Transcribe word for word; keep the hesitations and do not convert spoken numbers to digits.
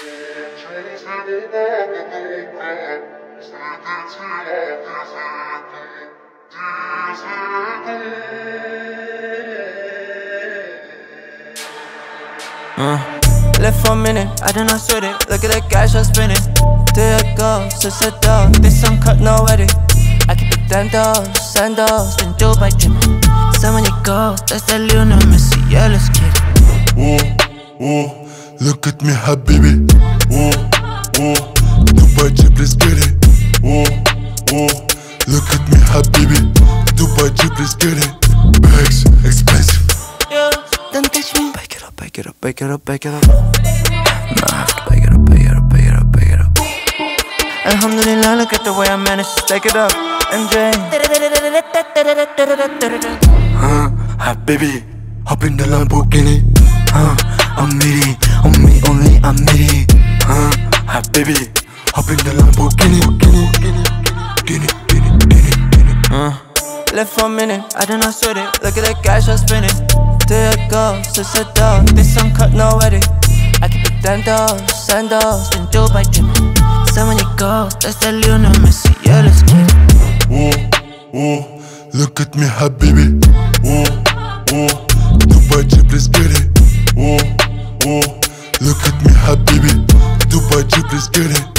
Uh, left for a minute, I did not sweat it. Look at that cash I'm spinning. There it goes, it's a dog. This some cut, no edit. I keep it sandals, sandals, then Dubai drippin'. So when you go, that's that Lionel Messi, yeah, let's get it. Oh, oh, look at me, habibi. Oh, oh, Dubai drip, let's get it. Oh, oh, look at me, habibi. Dubai drip, let's get it. Bags, expensive. Yeah, don't touch me. Bake it up, bake it up, bake it up, bake it up. Nah, I have to bake it up, bake it up, bake it up, bake it up. Alhamdulillah, look at the way I managed to stake it up. M J. Huh, habibi, hop in the Lamborghini. Huh, I'm meaty, on me only, I'm meaty. Huh, habibi, hop in the Lamborghini. Guinea, Guinea, Guinea, Guinea. Uh, left for a minute, I did not sweat it. Look at that cash I'm spinning. There it goes, it's a dog. This some cut, no edit. I keep it sandals, sandals, then Dubai drippin'. So when you go, that's that Lionel Messi, yeah, let's get it. Oh, oh, look at me, habibi. Oh, oh, Dubai drip, let's get it. Oh, oh, look at me, habibi. Dubai drip, let's get it.